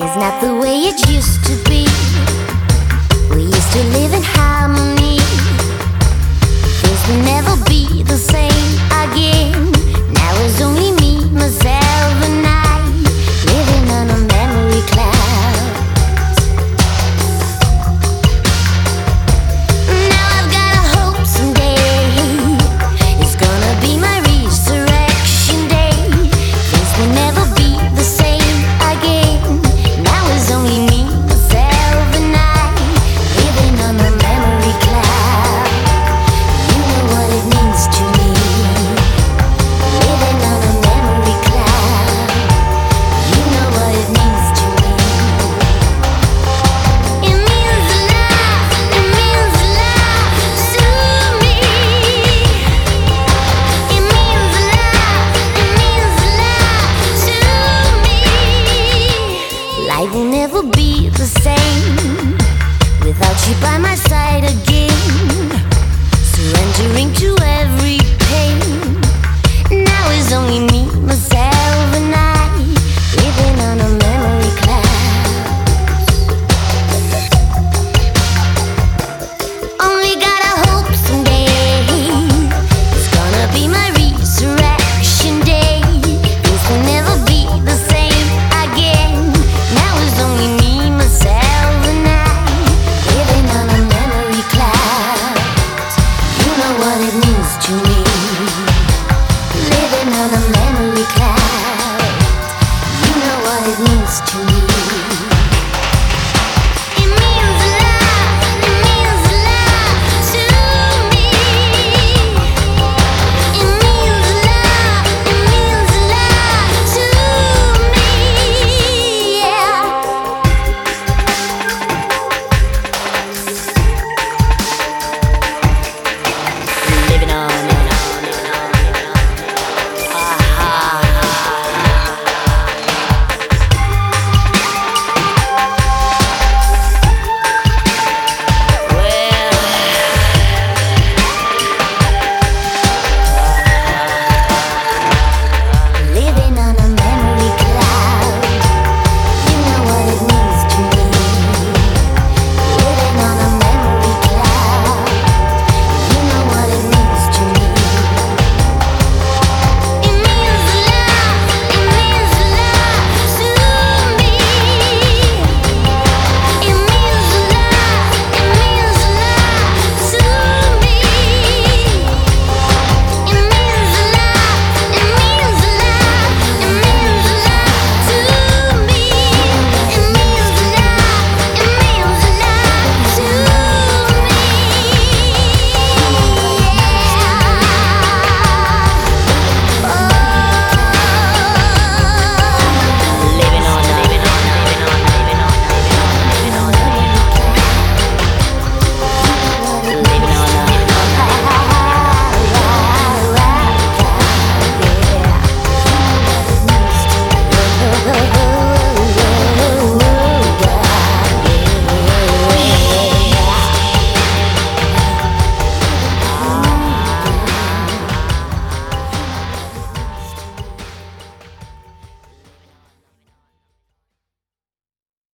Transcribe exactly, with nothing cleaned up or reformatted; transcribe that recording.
Now's not the way it used to be. We used to live in harmony. Things will never be the same again. Now it's only me, myself and I, living on a memory cloud. Now I've gotta hope someday it's gonna be my resurrection day. Things will never be the same again. Now it's only me, myself and I, living on a memory cloud. You know what it means to me, living on a memory cloud. You know what it means to me. It means a lot, it means a lot to me. It means a lot, it means a lot to me. Life will never be the same without you by my side again, surrendering to every pain. Now it's only me, myself and I, living on a memory cloud. Only gotta hope someday it's gonna be my resurrection day. Things will never be the same again. Now it's only me, myself and I, living on a memory cloud. You know what it means to me, living on a memory cloud. You know what it means to me.